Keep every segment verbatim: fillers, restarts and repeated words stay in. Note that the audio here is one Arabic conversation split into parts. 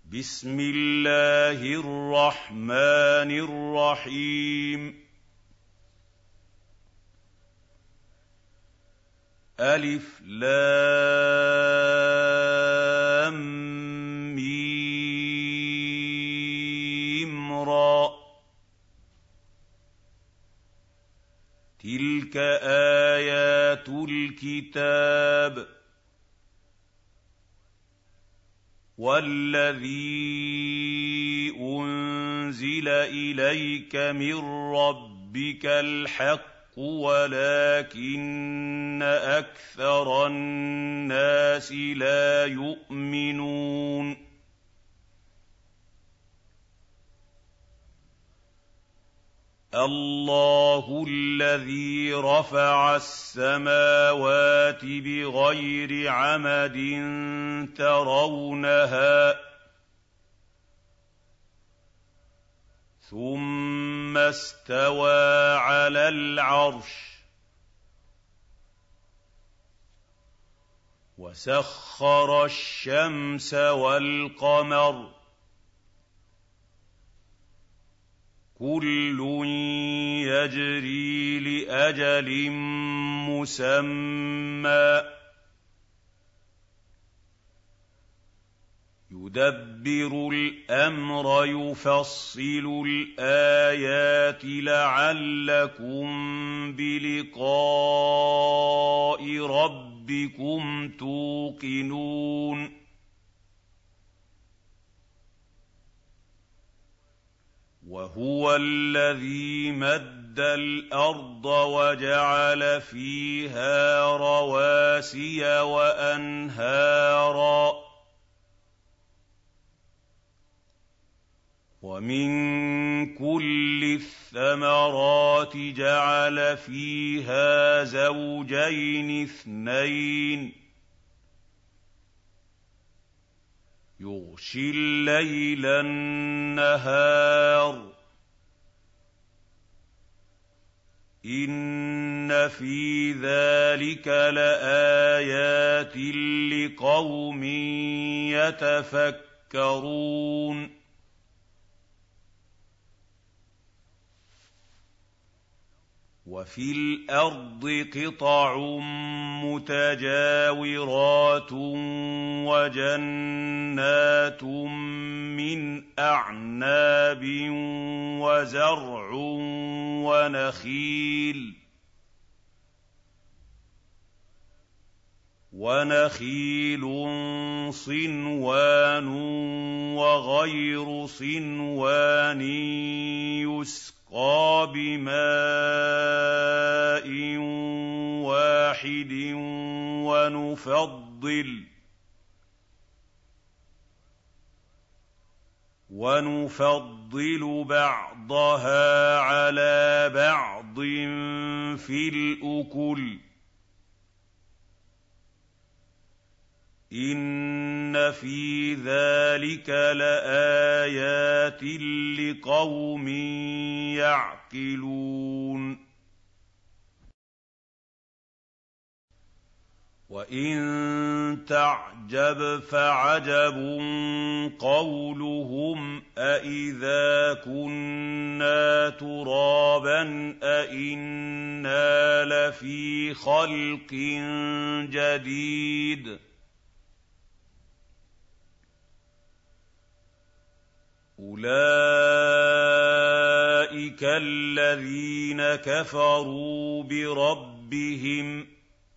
بسم الله الرحمن الرحيم ألف لام ميم را تلك آيات الكتاب والذي أنزل إليك من ربك الحق ولكن أكثر الناس لا يؤمنون الله الذي رفع السماوات بغير عمد ترونها ثم استوى على العرش وسخر الشمس والقمر كل يجري لأجل مسمى يدبر الأمر يفصل الآيات لعلكم بلقاء ربكم توقنون وهو الذي مد الأرض وجعل فيها رواسي وأنهارا ومن كل الثمرات جعل فيها زوجين اثنين يغشي الليل النهار إن في ذلك لآيات لقوم يتفكرون وفي الأرض قطع متجاورات وجنات من أعناب وزرع ونخيل ونخيل صنوان وغير صنوان يسقى بماء واحد ونفضل ونفضل بعضها على بعض في الأكل إن في ذلك لآيات لقوم يعقلون وإن تعجب فعجب قولهم أإذا كنا ترابا أإنا لفي خلق جديد أولئك الذين كفروا بربهم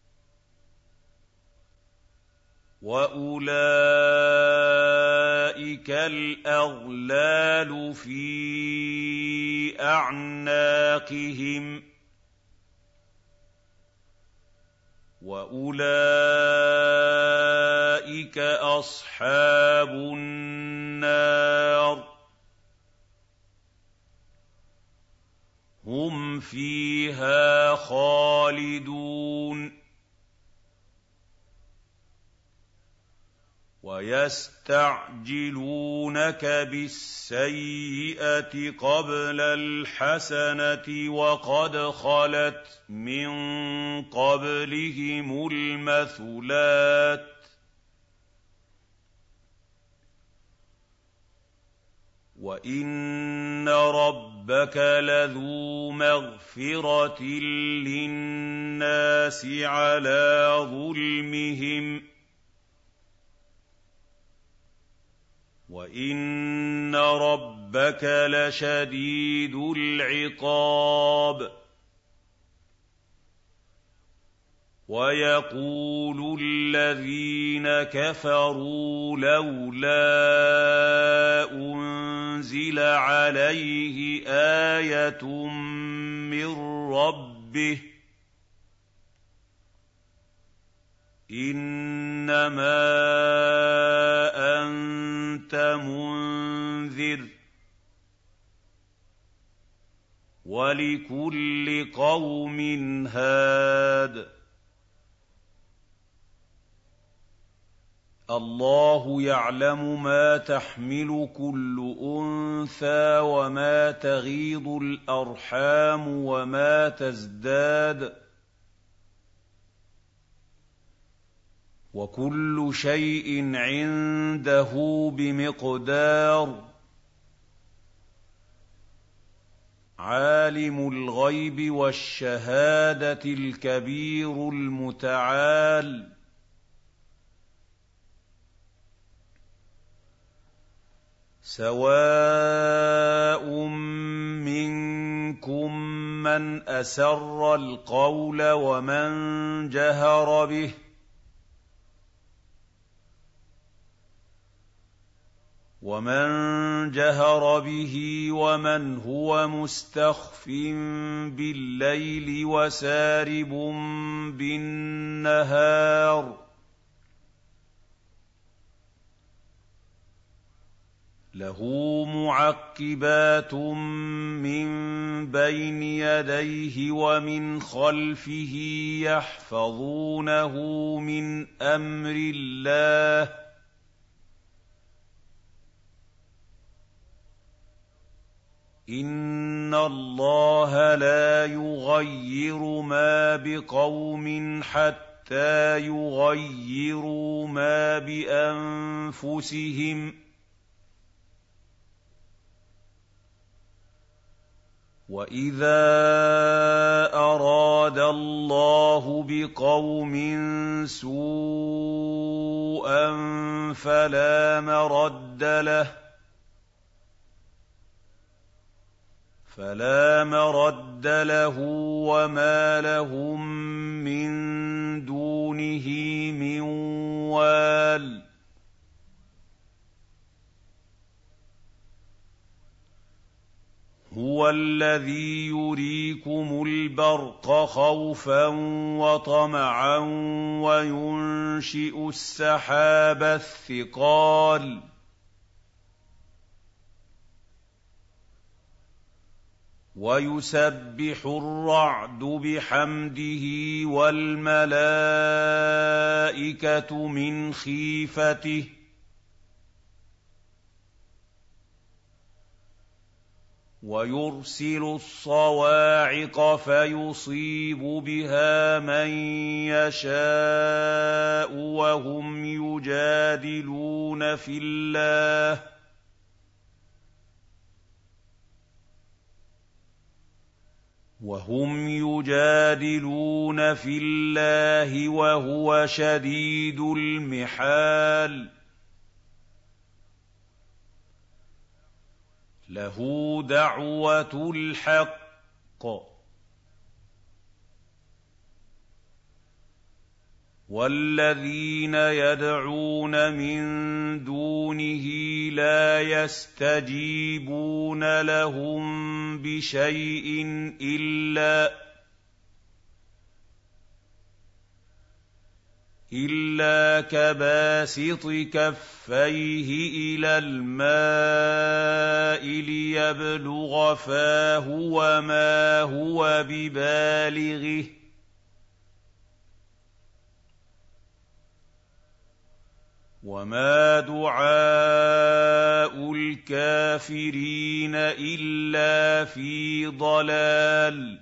وأولئك الأغلال في أعناقهم وأولئك أصحاب النار هم فيها خالدون ويستعجلونك بالسيئة قبل الحسنة وقد خلت من قبلهم المثلات وَإِنَّ رَبَّكَ لَذُو مَغْفِرَةٍ لِّلنَّاسِ عَلَىٰ ظُلْمِهِمْ ۖ وَإِنَّ رَبَّكَ لَشَدِيدُ الْعِقَابِ. وَيَقُولُ الَّذِينَ كَفَرُوا لَوْلَا أُنزِلَ عَلَيْهِ آيَةٌ مِّن رَّبِّهِ ۖ إِنَّمَا أَنتَ مُنذِرٌ ۖ وَلِكُلِّ قَوْمٍ هَادٍ. اللَّهُ يَعْلَمُ مَا تَحْمِلُ كُلُّ أُنثَىٰ وَمَا تَغِيضُ الْأَرْحَامُ وَمَا تَزْدَادُ ۖ وَكُلُّ شَيْءٍ عِندَهُ بِمِقْدَارٍ. عَالِمُ الْغَيْبِ وَالشَّهَادَةِ الْكَبِيرُ الْمُتَعَالِ. سَوَاءٌ مِّنكُم مَّنْ أَسَرَّ الْقَوْلَ وَمَن جَهَرَ بِهِ، وَمَن جَهَرَ بِهِ وَمَنْ هُوَ مُسْتَخْفٍ بِاللَّيْلِ وَسَارِبٌ بِالنَّهَارِ. لَهُ مُعَقِّبَاتٌ مِّن بَيْنِ يَدَيْهِ وَمِنْ خَلْفِهِ يَحْفَظُونَهُ مِنْ أَمْرِ اللَّهِ ۗ إِنَّ اللَّهَ لَا يُغَيِّرُ مَا بِقَوْمٍ حَتَّىٰ يُغَيِّرُوا مَا بِأَنفُسِهِمْ ۗ وَإِذَا أَرَادَ اللَّهُ بِقَوْمٍ سُوءًا فَلَا مَرَدَّ لَهُ فَلَا مَرَدَّ لَهُ وَمَا لَهُم مِّن دُونِهِ مِن وَالٍ. هُوَ الَّذِي يُرِيكُمُ الْبَرْقَ خَوْفًا وَطَمَعًا وَيُنشِئُ السَّحَابَ الثِّقَالَ. وَيُسَبِّحُ الرَّعْدُ بِحَمْدِهِ وَالْمَلَائِكَةُ مِنْ خِيفَتِهِ. وَيُرْسِلُ الصَّوَاعِقَ فَيُصِيبُ بِهَا مَن يَشَاءُ وَهُمْ يُجَادِلُونَ فِي اللَّهِ وَهُمْ يُجَادِلُونَ فِي اللَّهِ وَهُوَ شَدِيدُ الْمِحَالِ. لَهُ دَعْوَةُ الْحَقِّ ۖ وَالَّذِينَ يَدْعُونَ مِن دُونِهِ لَا يَسْتَجِيبُونَ لَهُم بِشَيْءٍ إِلَّا إِلَّا كَبَاسِطِ كَفَّيْهِ إِلَى الْمَاءِ لِيَبْلُغَ فَاهُ وَمَا هُوَ بِبَالِغِهِ ۚ وَمَا دُعَاءُ الْكَافِرِينَ إِلَّا فِي ضَلَالٍ.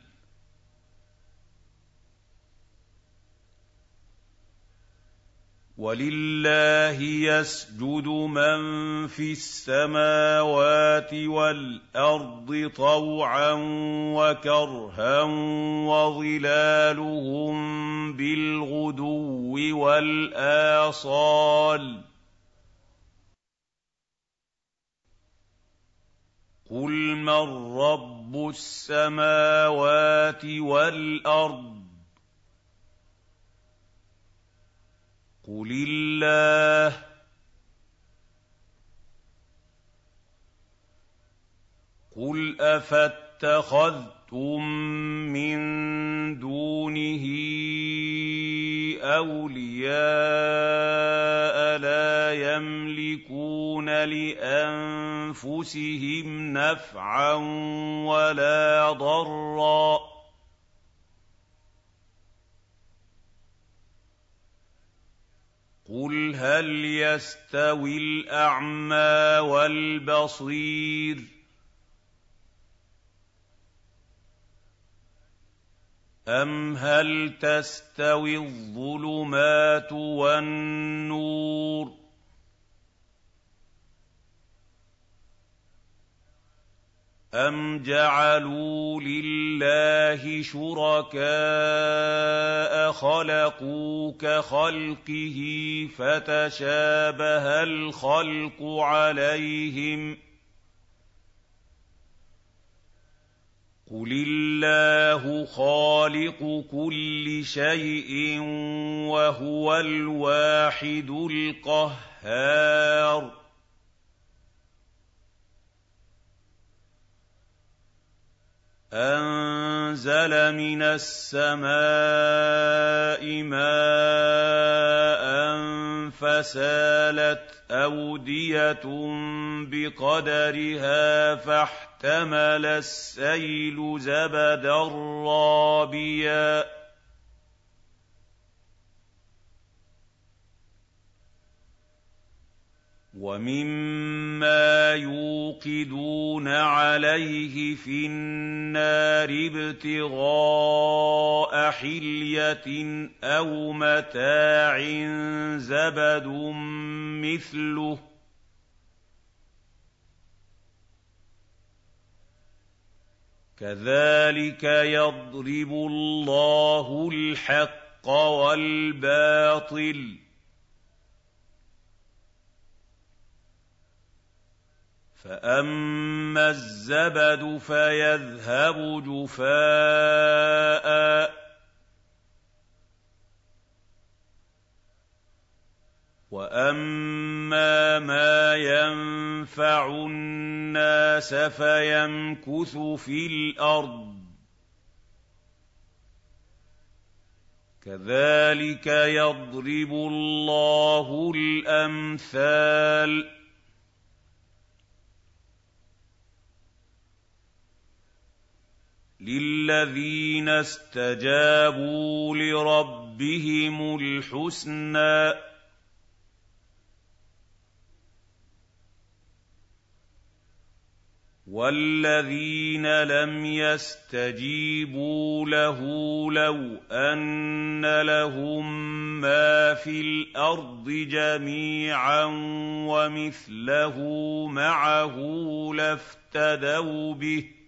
وَلِلَّهِ يَسْجُدُ مَن فِي السَّمَاوَاتِ وَالْأَرْضِ طَوْعًا وَكَرْهًا وَظِلَالُهُم بِالْغُدُوِّ وَالْآصَالِ ۖ قُلْ مَن رَّبُّ السَّمَاوَاتِ وَالْأَرْضِ قُلِ اللَّهُ ۚ قُلْ أَفَاتَّخَذْتُم مِّن دُونِهِ أَوْلِيَاءَ لَا يَمْلِكُونَ لِأَنفُسِهِمْ نَفْعًا وَلَا ضَرًّا ۚ قُلْ هَلْ يَسْتَوِي الْأَعْمَىٰ وَالْبَصِيرُ أَمْ هَلْ تَسْتَوِي الظُّلُمَاتُ وَالنُّورُ أَمْ جَعَلُوا لِلَّهِ شُرَكَاءَ خَلَقُوا كَخَلْقِهِ فَتَشَابَهَ الْخَلْقُ عَلَيْهِمْ ۚ قُلِ اللَّهُ خَالِقُ كُلِّ شَيْءٍ وَهُوَ الْوَاحِدُ الْقَهَّارُ أَنزَلَ مِنَ السَّمَاءِ مَاءً فَسَالَتْ أَوْدِيَةٌ بِقَدَرِهَا فَاحْتَمَلَ السَّيْلُ زَبَدًا رَّابِيًا ۚ وَمِمَّا يُوقِدُونَ عَلَيْهِ فِي النَّارِ ابْتِغَاءَ حِلْيَةٍ أَوْ مَتَاعٍ زَبَدٌ مِّثْلُهُ ۚ كَذَٰلِكَ يَضْرِبُ اللَّهُ الْحَقَّ وَالْبَاطِلَ ۚ فَأَمَّا الزَّبَدُ فَيَذْهَبُ جُفَاءً ۖ وَأَمَّا مَا يَنفَعُ النَّاسَ فَيَمْكُثُ فِي الْأَرْضِ ۚ كَذَٰلِكَ يَضْرِبُ اللَّهُ الْأَمْثَالَ ۗ لِلَّذِينَ اسْتَجَابُوا لِرَبِّهِمُ الْحُسْنَىٰ ۚ وَالَّذِينَ لَمْ يَسْتَجِيبُوا لَهُ لَوْ أَنَّ لَهُم مَّا فِي الْأَرْضِ جَمِيعًا وَمِثْلَهُ مَعَهُ لَافْتَدَوْا بِهِ ۚ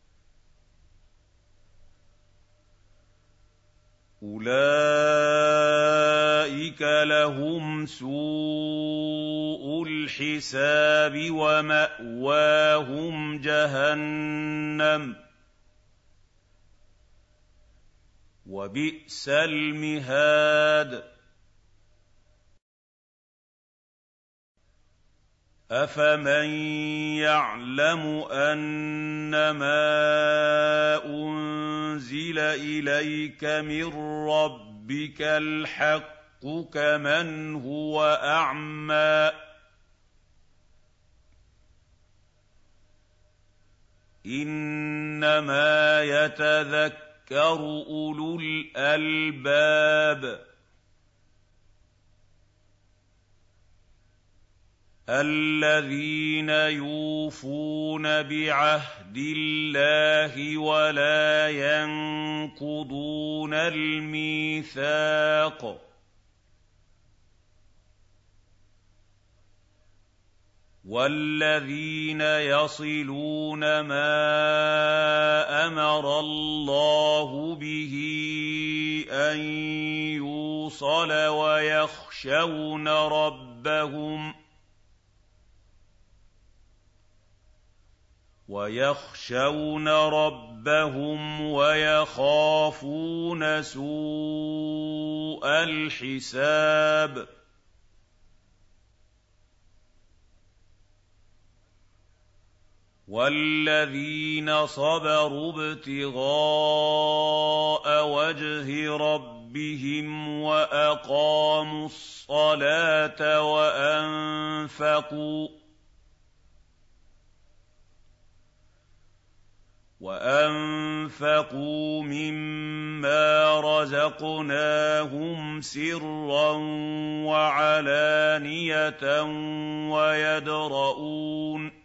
أُولَٰئِكَ لَهُمْ سُوءُ الْحِسَابِ وَمَأْوَاهُمْ جَهَنَّمُ ۖ وَبِئْسَ الْمِهَادُ أَفَمَن يَعْلَمُ أَنَّمَا أُنزِلَ إِلَيْكَ مِن رَّبِّكَ الْحَقُّ كَمَنْ هُوَ أَعْمَىٰ ۚ إِنَّمَا يَتَذَكَّرُ أُولُو الْأَلْبَابِ الَّذِينَ يُوفُونَ بِعَهْدِ اللَّهِ وَلَا يَنقُضُونَ الْمِيثَاقَ وَالَّذِينَ يَصِلُونَ مَا أَمَرَ اللَّهُ بِهِ أَن يُوصَلَ وَيَخْشَوْنَ رَبَّهُمْ وَيَخْشَوْنَ رَبَّهُمْ وَيَخَافُونَ سُوءَ الْحِسَابِ وَالَّذِينَ صَبَرُوا ابْتِغَاءَ وَجْهِ رَبِّهِمْ وَأَقَامُوا الصَّلَاةَ وَأَنفَقُوا وَأَنفَقُوا مِمَّا رَزَقْنَاهُمْ سِرًّا وَعَلَانِيَةً وَيَدْرَءُونَ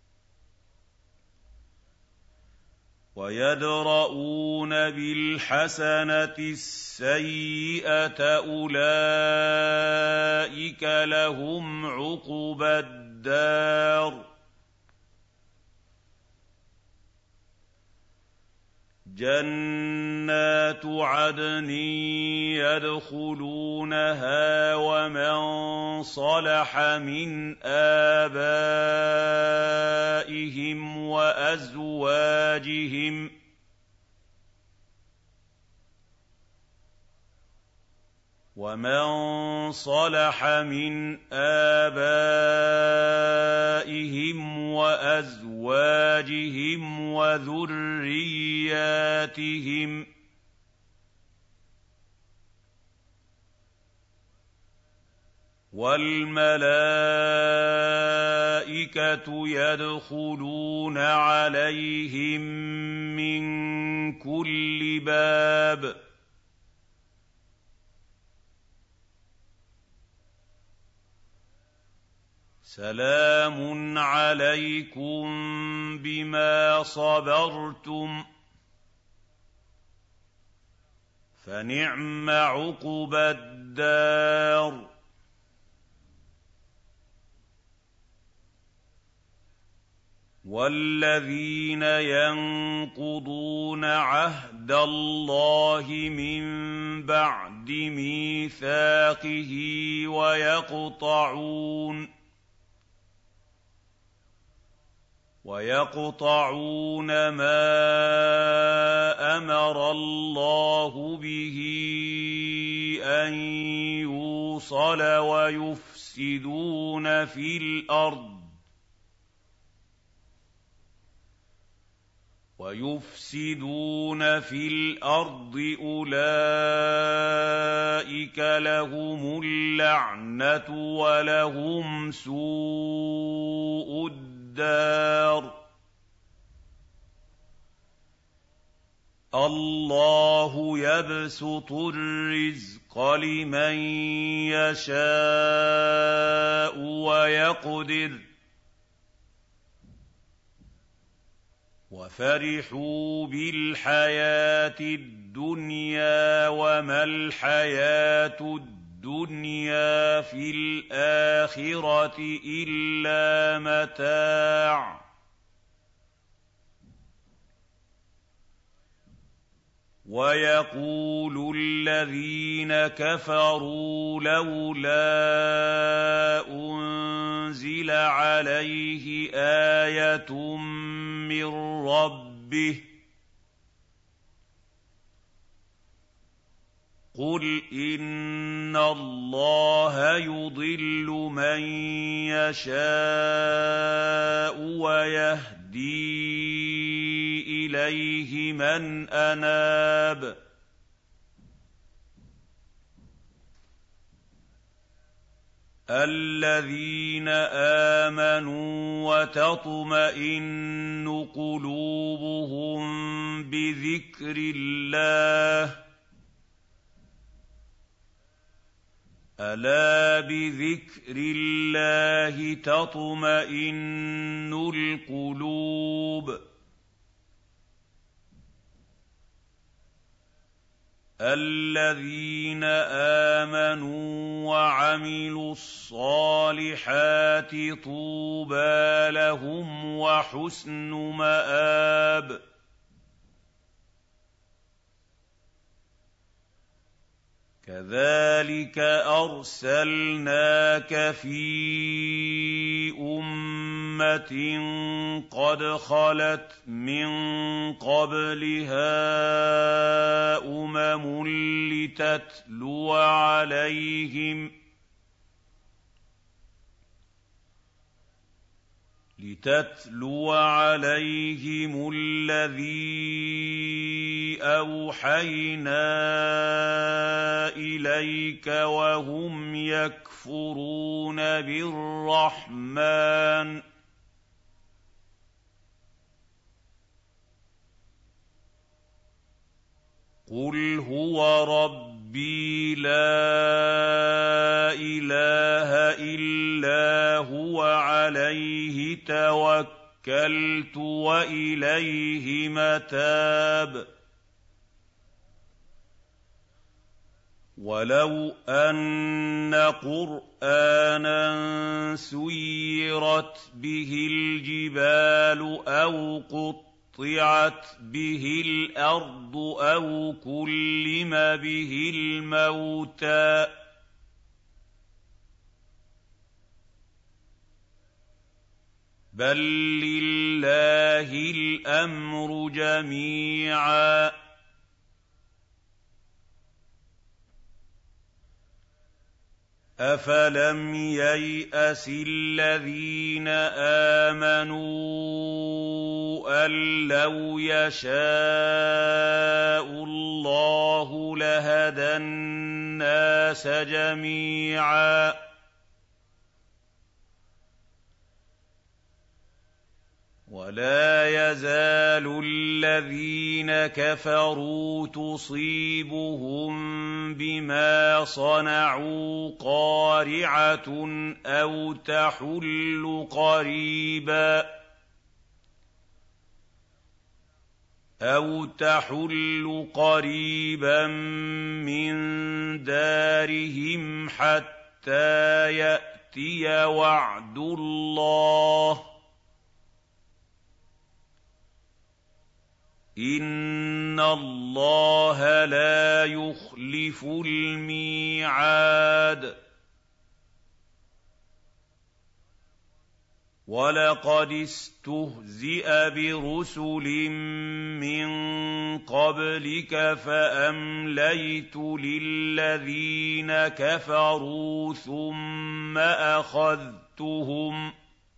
وَيَدْرَءُونَ بِالْحَسَنَةِ السَّيِّئَةَ أُولَٰئِكَ لَهُمْ عُقْبَى الدَّارِ جَنَّاتُ عَدْنٍ يَدْخُلُونَهَا وَمَن صَلَحَ مِنْ آبَائِهِمْ وَأَزْوَاجِهِمْ وَمَن صَلَحَ مِنْ آبَائِهِمْ وَأَزْوَاجِهِمْ وَذُرِّيَّاتِهِمْ ۖ وَالْمَلَائِكَةُ يَدْخُلُونَ عَلَيْهِم مِّن كُلِّ بَابٍ سَلَامٌ عَلَيْكُم بِمَا صَبَرْتُمْ ۚ فَنِعْمَ عُقْبَى الدَّارِ وَالَّذِينَ يَنقُضُونَ عَهْدَ اللَّهِ مِن بَعْدِ مِيثَاقِهِ وَيَقْطَعُونَ وَيَقْطَعُونَ مَا أَمَرَ اللَّهُ بِهِ أَن يُوصَلَ وَيُفْسِدُونَ فِي الْأَرْضِ وَيُفْسِدُونَ فِي الْأَرْضِ أُولَٰئِكَ لَهُمُ اللَّعْنَةُ وَلَهُمْ سُوءُ الدَّارِ اللَّهُ يَبْسُطُ الرِّزْقَ لِمَن يَشَاءُ وَيَقْدِرُ ۚ وَفَرِحُوا بِالْحَيَاةِ الدُّنْيَا وَمَا الْحَيَاةُ الدُّنْيَا فِي الْآخِرَةِ إِلَّا مَتَاعٌ وَيَقُولُ الَّذِينَ كَفَرُوا لَوْلَا أُنزِلَ عَلَيْهِ آيَةٌ مِّن رَّبِّهِ ۖ قُلْ إِنَّ اللَّهَ يُضِلُّ مَن يَشَاءُ وَيَهْدِي إِلَيْهِ مَنْ أَنَابَ الَّذِينَ آمَنُوا وَتَطْمَئِنُّ قُلُوبُهُم بِذِكْرِ اللَّهِ ۗ أَلَا بِذِكْرِ اللَّهِ تَطْمَئِنُّ الْقُلُوبُ الَّذِينَ آمَنُوا وَعَمِلُوا الصَّالِحَاتِ طُوبَىٰ لَهُمْ وَحُسْنُ مَآبٍ كَذَٰلِكَ أَرْسَلْنَاكَ فِي أُمَّةٍ قَدْ خَلَتْ مِن قَبْلِهَا أُمَمٌ لِّتَتْلُوَ عَلَيْهِمْ لِتَتْلُوَ عَلَيْهِمُ الَّذِي أَوْحَيْنَا إِلَيْكَ وَهُمْ يَكْفُرُونَ بِالرَّحْمَٰنِ قُلْ هُوَ رَبِّي لَا إِلَٰهَ إِلَّا هُوَ عَلَيْهِ تَوَكَّلْتُ وَإِلَيْهِ مَتَابِ وَلَوْ أَنَّ قُرْآنًا سُيِّرَتْ بِهِ الْجِبَالُ أَوْ قُطِّعَتْ بِهِ الْأَرْضُ أَوْ كُلِّمَ بِهِ الْمَوْتَىٰ بَل لِّلَّهِ الْأَمْرُ جَمِيعًا أَفَلَمْ يَيْأَسِ الَّذِينَ آمَنُوا أَن لَّوْ يَشَاءُ اللَّهُ لَهَدَى النَّاسَ جَمِيعًا وَلَا يَزَالُ الَّذِينَ كَفَرُوا تُصِيبُهُم بِمَا صَنَعُوا قَارِعَةٌ أَوْ تَحُلُّ قَرِيبًا أَوْ تَحُلُّ قَرِيبًا مِّن دَارِهِمْ حَتَّىٰ يَأْتِيَ وَعْدُ اللَّهِ ۚ إِنَّ اللَّهَ لَا يُخْلِفُ الْمِيعَادَ وَلَقَدِ اسْتُهْزِئَ بِرُسُلٍ مِّن قَبْلِكَ فَأَمْلَيْتُ لِلَّذِينَ كَفَرُوا ثُمَّ أَخَذْتُهُمْ ۖ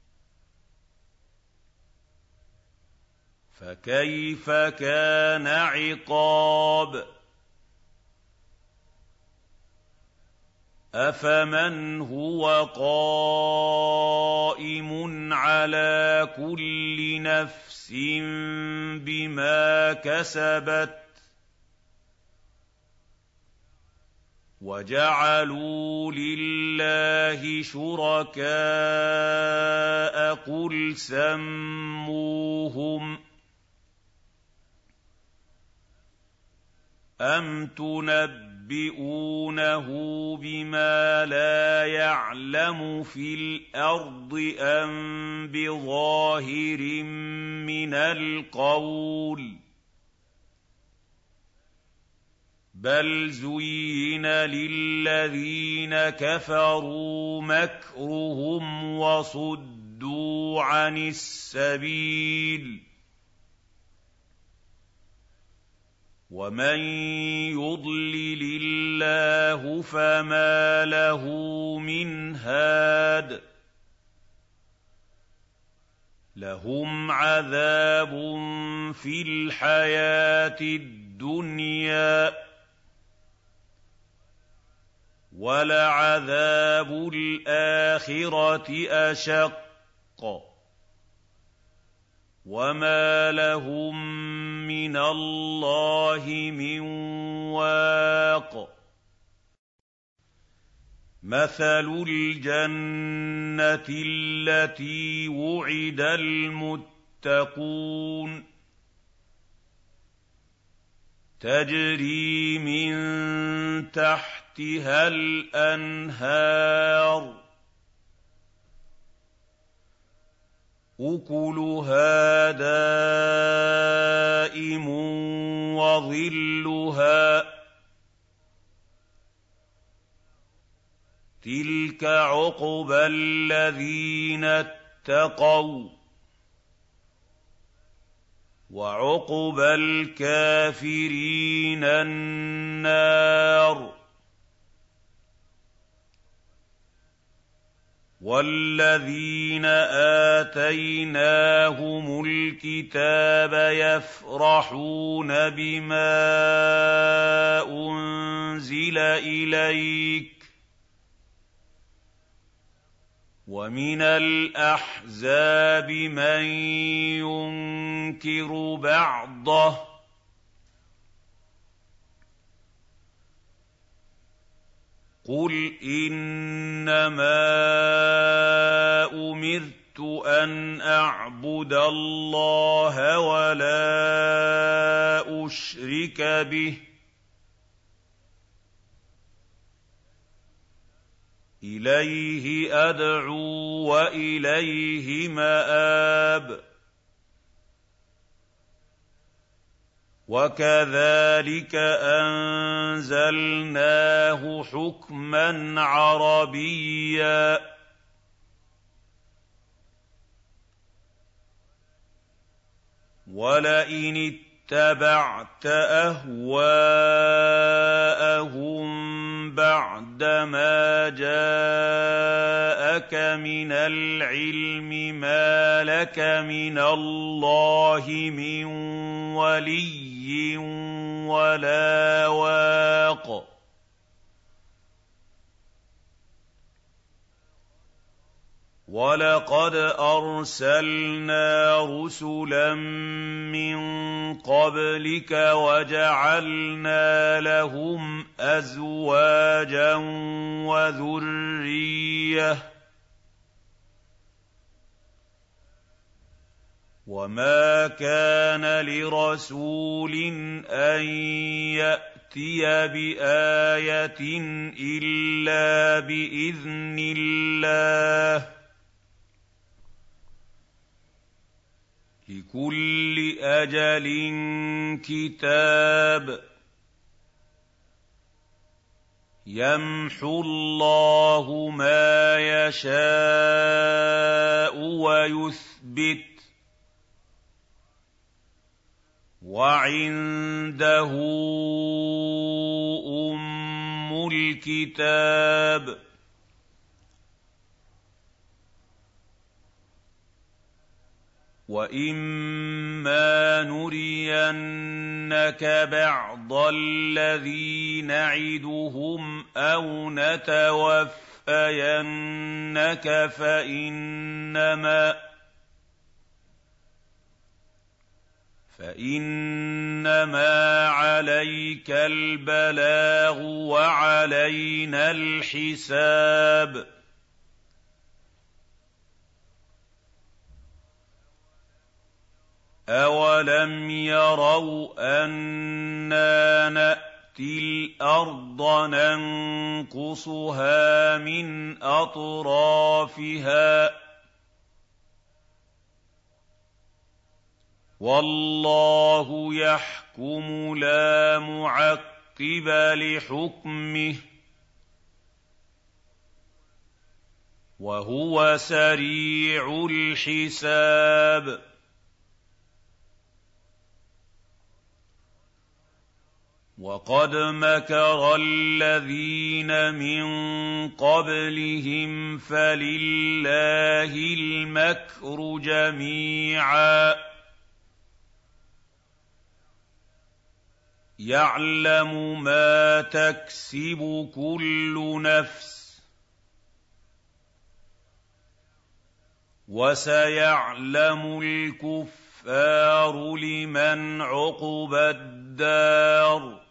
فَكَيْفَ كَانَ عِقَابِ أَفَمَنْ هُوَ قَائِمٌ عَلَىٰ كُلِّ نَفْسٍ بِمَا كَسَبَتْ وَجَعَلُوا لِلَّهِ شُرَكَاءَ قُلْ سَمُّوهُمْ أَمْ تُنَبِّئُونَهُ بِمَا لَا يَعْلَمُ فِي الْأَرْضِ أَم بِظَاهِرٍ مِّنَ الْقَوْلِ ۗ بَلْ زُيِّنَ لِلَّذِينَ كَفَرُوا مَكْرُهُمْ وَصُدُّوا عَنِ السَّبِيلِ ۗ وَمَن يُضْلِلِ اللَّهُ فَمَا لَهُ مِنْ هَادٍ لَّهُمْ عَذَابٌ فِي الْحَيَاةِ الدُّنْيَا ۖ وَلَعَذَابُ الْآخِرَةِ أَشَقُّ ۖ وَمَا لَهُم مِّنَ اللَّهِ مِن وَاقٍ مَّثَلُ الْجَنَّةِ الَّتِي وُعِدَ الْمُتَّقُونَ تَجْرِي مِن تَحْتِهَا الْأَنْهَارُ أُكُلُهَا دَائِمٌ وَظِلُّهَا ۚ تِلْكَ عُقْبَى الَّذِينَ اتَّقَوا ۖ وَّعُقْبَى الْكَافِرِينَ النَّارُ. وَالَّذِينَ آتَيْنَاهُمُ الْكِتَابَ يَفْرَحُونَ بِمَا أُنزِلَ إِلَيْكَ ۖ وَمِنَ الْأَحْزَابِ مَن يُنكِرُ بَعْضَهُ ۚ قُلْ إِنَّمَا أُمِرْتُ أَنْ أَعْبُدَ اللَّهَ وَلَا أُشْرِكَ بِهِ ۚ إِلَيْهِ أَدْعُو وَإِلَيْهِ مَآبِ. وَكَذَٰلِكَ أَنزَلْنَاهُ حُكْمًا عَرَبِيًّا ۚ وَلَئِنِ اتَّبَعْتَ أَهْوَاءَهُم بَعْدَمَا جَاءَكَ مِنَ الْعِلْمِ مَا لَكَ مِنَ اللَّهِ مِن وَلِيٍّ وَلَا وَاقٍ. وَلَقَدْ أَرْسَلْنَا رُسُلًا مِّن قَبْلِكَ وَجَعَلْنَا لَهُمْ أَزْوَاجًا وَذُرِّيَّةً ۚ وَمَا كَانَ لِرَسُولٍ أَن يَأْتِيَ بِآيَةٍ إِلَّا بِإِذْنِ اللَّهِ ۗ لِكُلِّ أَجَلٍ كِتَابٌ. يَمْحُو اللَّهُ مَا يَشَاءُ وَيُثْبِتُ ۖ وَعِندَهُ أُمُّ الْكِتَابِ. وَإِمَّا نُرِيَنَّكَ بَعْضَ الَّذِي نَعِدُهُمْ أَوْ نَتَوَفَّيَنَّكَ فَإِنَّمَا فَإِنَّمَا عَلَيْكَ الْبَلَاغُ وَعَلَيْنَا الْحِسَابُ. أَوَلَمْ يَرَوْا أَنَّا نَأْتِي الْأَرْضَ نَنقُصُهَا مِنْ أَطْرَافِهَا ۚ وَاللَّهُ يَحْكُمُ لَا مُعَقِّبَ لِحُكْمِهِ ۚ وَهُوَ سَرِيعُ الْحِسَابِ. وَقَدْ مَكَرَ الَّذِينَ مِن قَبْلِهِمْ فَلِلَّهِ الْمَكْرُ جَمِيعًا ۖ يَعْلَمُ مَا تَكْسِبُ كُلُّ نَفْسٍ ۗ وَسَيَعْلَمُ الْكُفَّارُ لِمَنْ عُقْبَى الدَّارِ.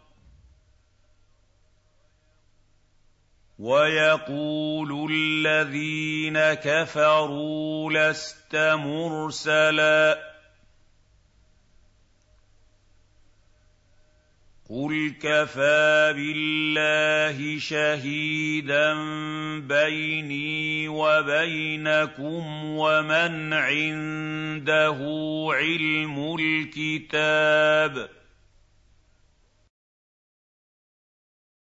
وَيَقُولُ الَّذِينَ كَفَرُوا لَسْتَ مُرْسَلًا ۚ قُلْ كَفَىٰ بِاللَّهِ شَهِيدًا بَيْنِي وَبَيْنَكُمْ وَمَنْ عِندَهُ عِلْمُ الْكِتَابِ